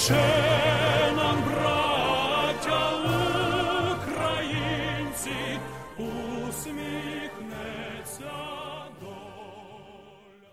нам, браття українці, усміхнеться доля.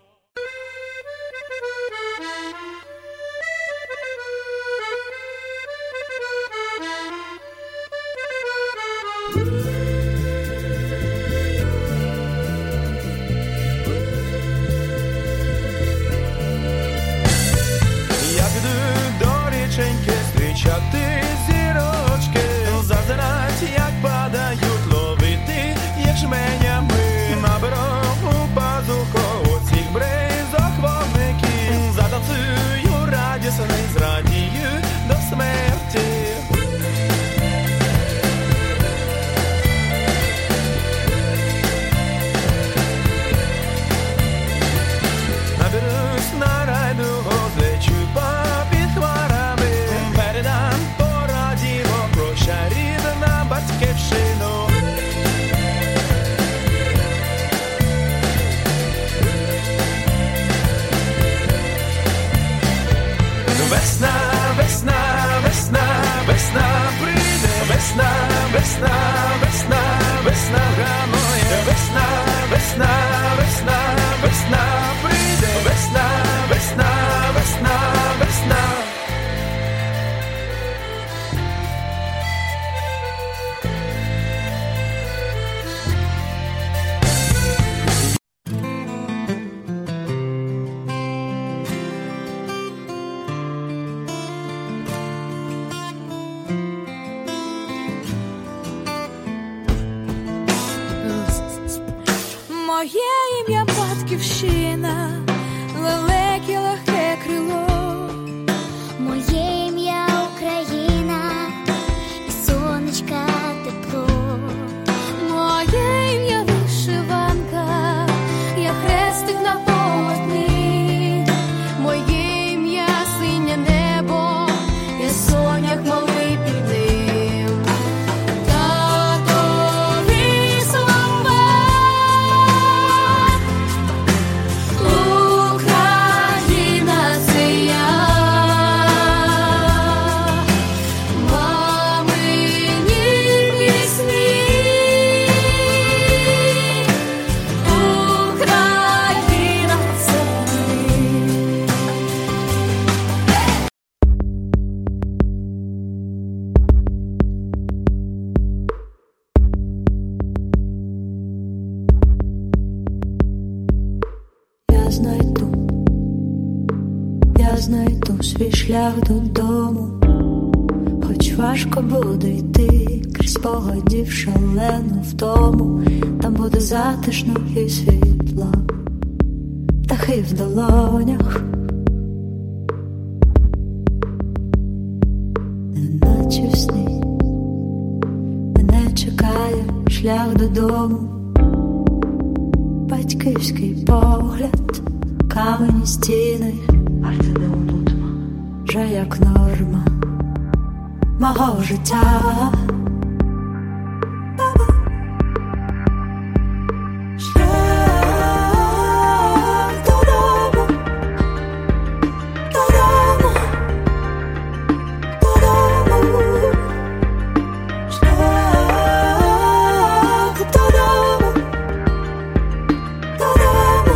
Я піду до річеньки зустрічати зірочки, зазирать, як падають, ловити ячменями. Наберу пазуху оцих бризок вогників, затанцюю радісний, зрадію до смерті. Наберусь на райдугу, злечу попід хмарами, передам по радіо, прощай, рідна батьківщину. Весна, весна, весна, весна прийде, весна, весна, весна, весна гранує, весна, весна, весна, весна прийде, весна, весна, весна, весна. Моє ім'я Батьківщина, велике легке крило. Моє ім'я Україна, і сонечка тепло. Моє ім'я вишиванка, я хрестик на полотні. Моє ім'я синє небо, я сонях малий під ним. Татові слова, Україна це я, мамині пісні, Україна це ти. Я знайду свій шлях додому, хоч важко буде йти крізь спогадів шалену втому. Там буде затишно і світло, птахи в долонях, неначе в сні. Мене чекає шлях додому, батьківський погляд, камені стіни, вже як норма мого життя. Шлях додому, додому, додому. Шлях додому, додому.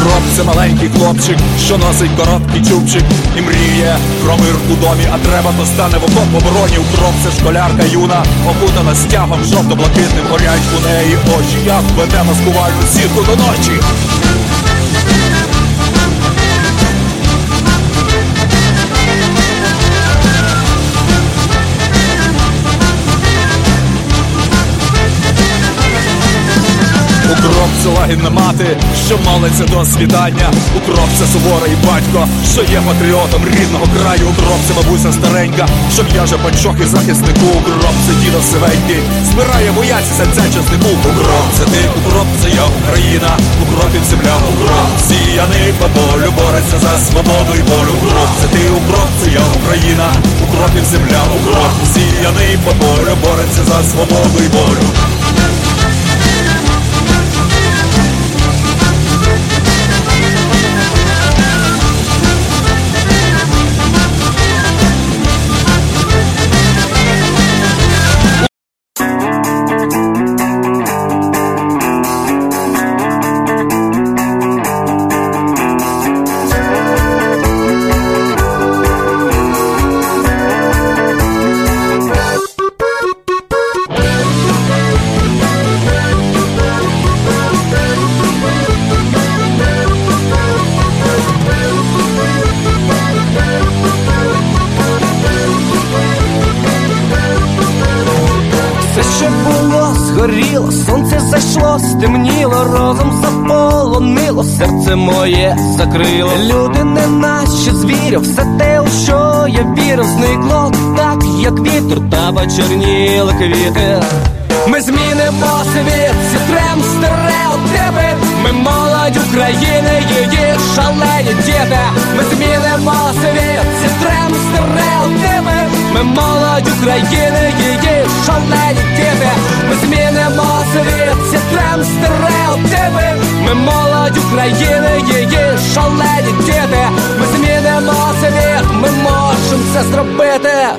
Укроп – це маленький хлопчик, що носить короткий чубчик і мріє про мир у домі, а треба, то стане в окоп в обороні. Укроп – це школярка юна, окутана стягом жовто-блакитним, горять у неї очі, як веде маскувальну сітку до ночі. Укроп – це лагідна мати, що молиться до світання. Укроп – це суворий батько, що є патріотом рідного краю. Укроп – це бабуся старенька, що в'яже панчохи захиснику. Укроп – це дідо сивенький, збирає бояці серця часнику. Укроп – це ти, укроп – це я, Україна. Укропів земля, укроп – сіяний по полю, бореться за свободу і волю. Укроп – це ти, укроп – це я, Україна. Укропів земля, укроп – сіяний по полю, бореться за свободу і волю. Згоріло, сонце зайшло, стемніло, розум заполонило, серце моє закрило. Люди не наші звірів, все те, у що я вірив, зникло так, як вітер, та почерніли квіти. Ми змінимо світ, зітрем стереотипи. Ми молодь України, її шалені діти. Ми змінимо світ, зітрем стереотипи. Ми молодь України, її шалені діти. Ми змінимо світ, зітрем стереотипи. Ми молодь України, її шалені діти. Ми змінимо світ, ми можемо це зробити.